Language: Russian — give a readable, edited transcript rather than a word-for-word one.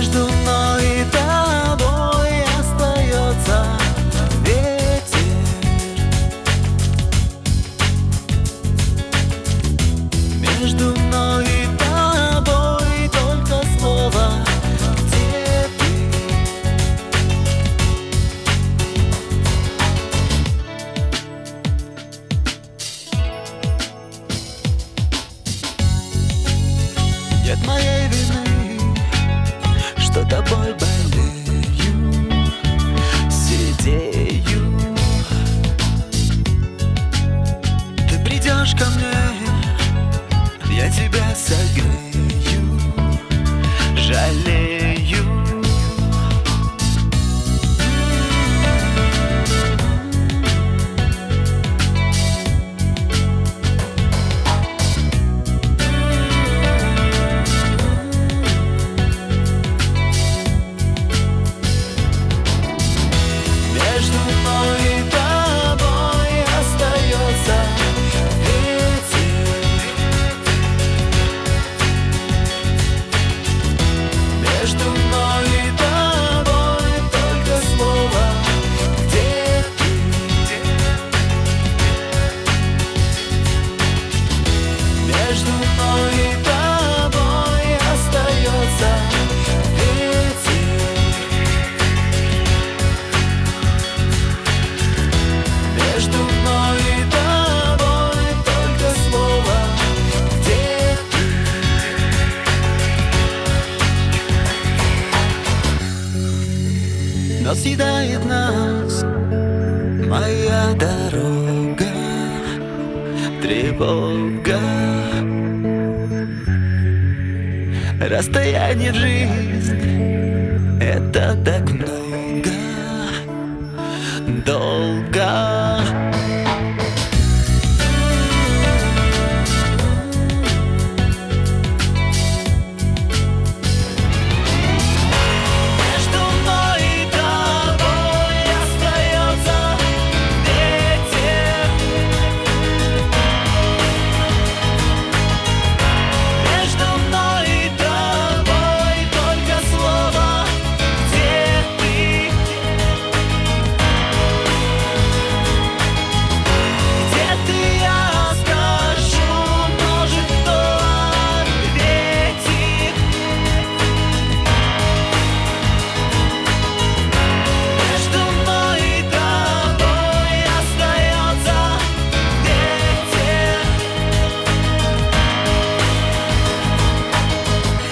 Между мной и тобой остается ветер. Между мной и тобой только слово «где ты?». Нет моей вины, что тобой болею, сидею. Ты придешь ко мне, я тебя согрею, жалею. Между мной и тобой остается ветер. Между мной и тобой только слово «где ты?». Между мной и тобой остается ветер. Между мной и тобой только слово «где ты?». Но съедает нас моя дорога, тревога. Расстояние в жизнь — это так много.